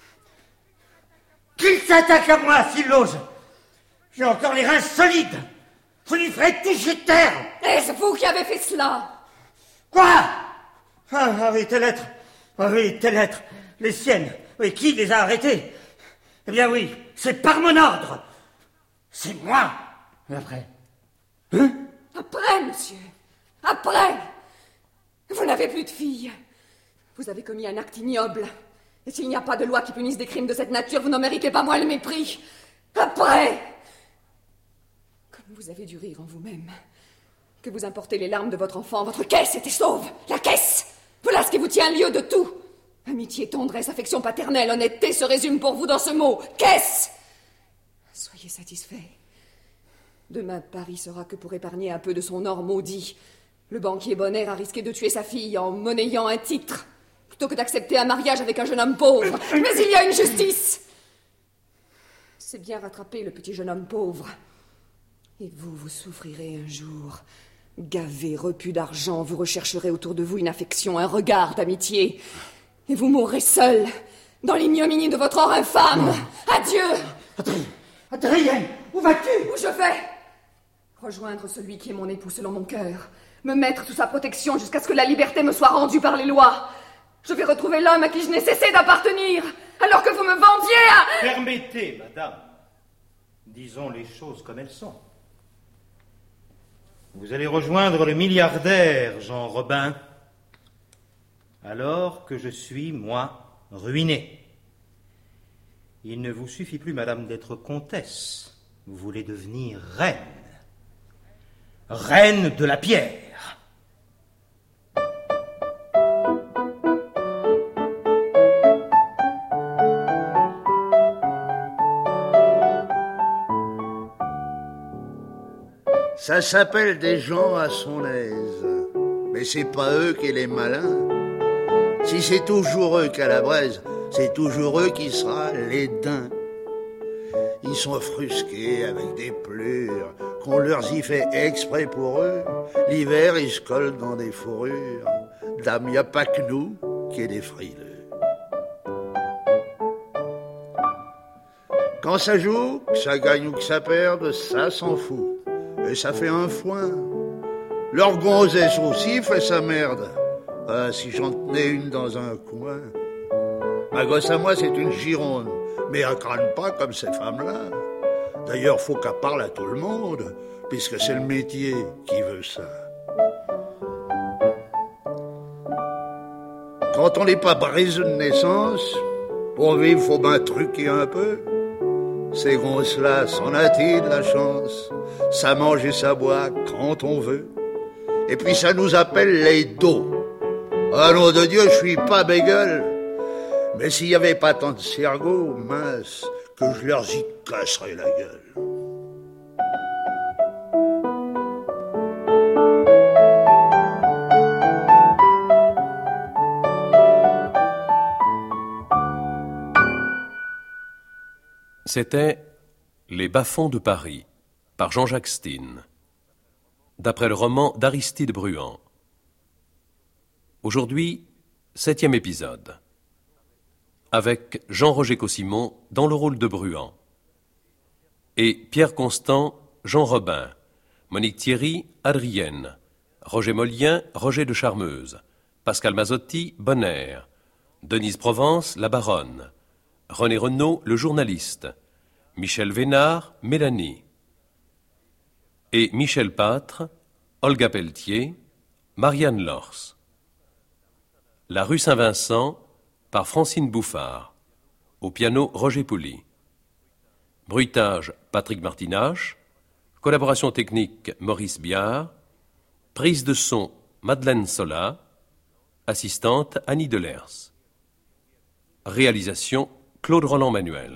Qu'il s'attaque à moi s'il l'ose. J'ai encore les reins solides. Je lui ferai toucher terre. Est-ce vous qui avez fait cela? Quoi? Ah, ah oui, tes lettres. Ah oui, tes lettres. Les siennes. Oui, qui les a arrêtées? Eh bien oui, c'est par mon ordre. C'est moi. Et après? Hein? Après, monsieur. Après. Vous n'avez plus de fille. Vous avez commis un acte ignoble. Et s'il n'y a pas de loi qui punisse des crimes de cette nature, vous n'en méritez pas moins le mépris. Après. Comme vous avez dû rire en vous-même. Que vous importez les larmes de votre enfant, votre caisse était sauve. La caisse. Voilà ce qui vous tient lieu de tout. Amitié, tendresse, affection paternelle, honnêteté se résument pour vous dans ce mot. Caisse. Soyez satisfaits. Demain, Paris sera que pour épargner un peu de son or maudit. Le banquier Bonner a risqué de tuer sa fille en monnayant un titre, plutôt que d'accepter un mariage avec un jeune homme pauvre. Mais il y a une justice. C'est bien rattraper le petit jeune homme pauvre. Et vous, vous souffrirez un jour. Gavé, repu d'argent, vous rechercherez autour de vous une affection, un regard d'amitié. Et vous mourrez seul, dans l'ignominie de votre or infâme. Adieu. Adrien, où vas-tu? Où je vais? Rejoindre celui qui est mon époux selon mon cœur. Me mettre sous sa protection jusqu'à ce que la liberté me soit rendue par les lois. Je vais retrouver l'homme à qui je n'ai cessé d'appartenir, alors que vous me vendiez à... Permettez, madame. Disons les choses comme elles sont. Vous allez rejoindre le milliardaire Jean Robin, alors que je suis, moi, ruiné. Il ne vous suffit plus, madame, d'être comtesse. Vous voulez devenir reine. Reine de la pierre. Ça s'appelle des gens à son aise. Mais c'est pas eux qui les malins. Si c'est toujours eux qu'à la braise, c'est toujours eux qui sera les daims. Ils sont offusqués avec des plures qu'on leur y fait exprès pour eux. L'hiver, ils se collent dans des fourrures. Dame, y a pas que nous qui est des frileux. Quand ça joue, que ça gagne ou que ça perde, ça s'en fout. Et ça fait un foin. Leur gonzesse aussi fait sa merde. Ah, si j'en tenais une dans un coin. Ma gosse à moi, c'est une gironde. Mais elle crâne pas comme ces femmes-là. D'ailleurs, faut qu'elle parle à tout le monde, puisque c'est le métier qui veut ça. Quand on n'est pas briseux de naissance, pour vivre, faut bien truquer un peu. Ces gonzes-là, s'en a-t-il de la chance? Ça mange et ça boit quand on veut. Et puis ça nous appelle les dos. Ah nom de Dieu, je suis pas bégueule. Mais s'il y avait pas tant de cergots, mince, que je leur y casserais la gueule. C'était Les bas-fonds de Paris, par Jean-Jacques Steen, d'après le roman d'Aristide Bruand. Aujourd'hui, septième épisode, avec Jean-Roger Cossimon dans le rôle de Bruand, et Pierre Constant, Jean Robin, Monique Thierry, Adrienne, Roger Molien, Roger de Charmeuse. Pascal Mazzotti, Bonheur. Denise Provence, La Baronne. René Renaud, le journaliste. Michel Vénard, Mélanie. Et Michel Pâtre, Olga Pelletier, Marianne Lors. La rue Saint-Vincent, par Francine Bouffard. Au piano, Roger Pouli. Bruitage, Patrick Martinache. Collaboration technique, Maurice Biard. Prise de son, Madeleine Sola. Assistante, Annie Delers. Réalisation, Claude Roland-Manuel.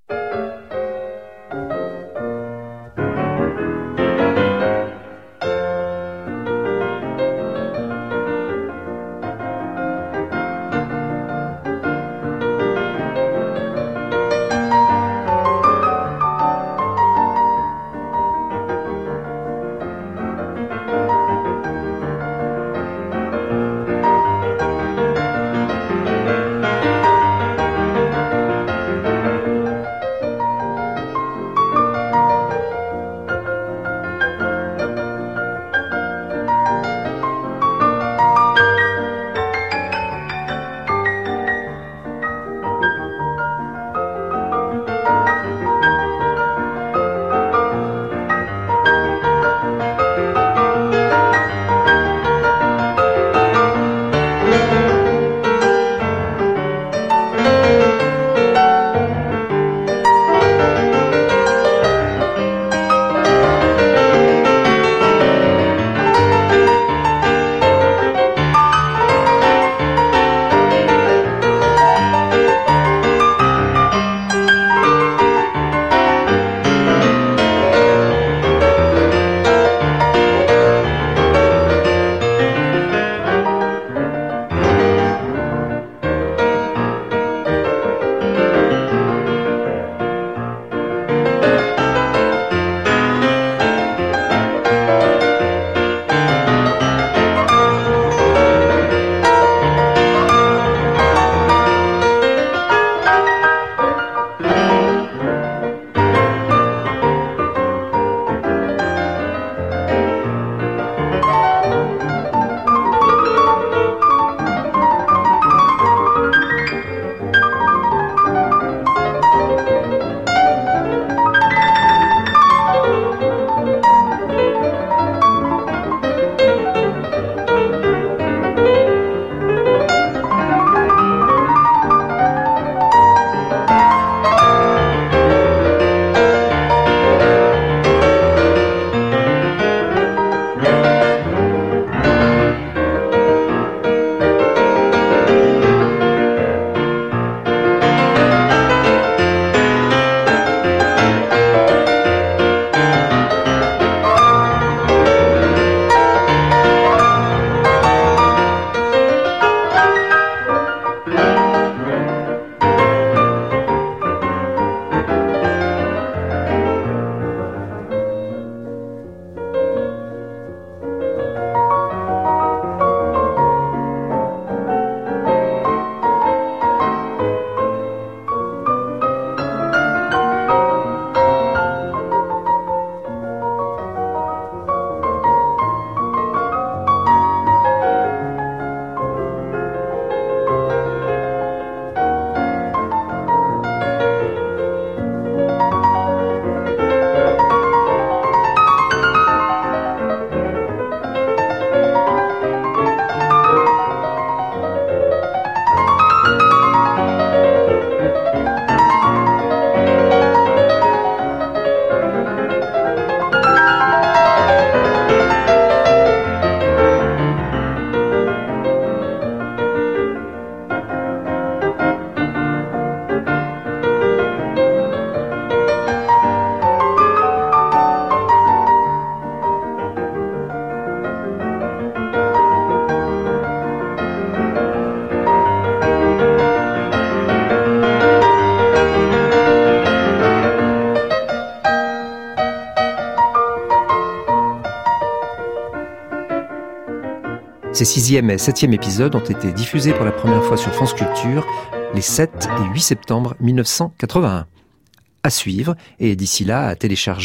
Ces sixième et septième épisodes ont été diffusés pour la première fois sur France Culture les sept et huit septembre mille neuf cent quatre-vingt-un. À suivre, et d'ici là à télécharger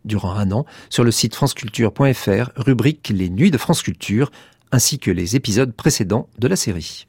durant un an sur le site franceculture point f r, rubrique Les Nuits de France Culture, ainsi que les épisodes précédents de la série.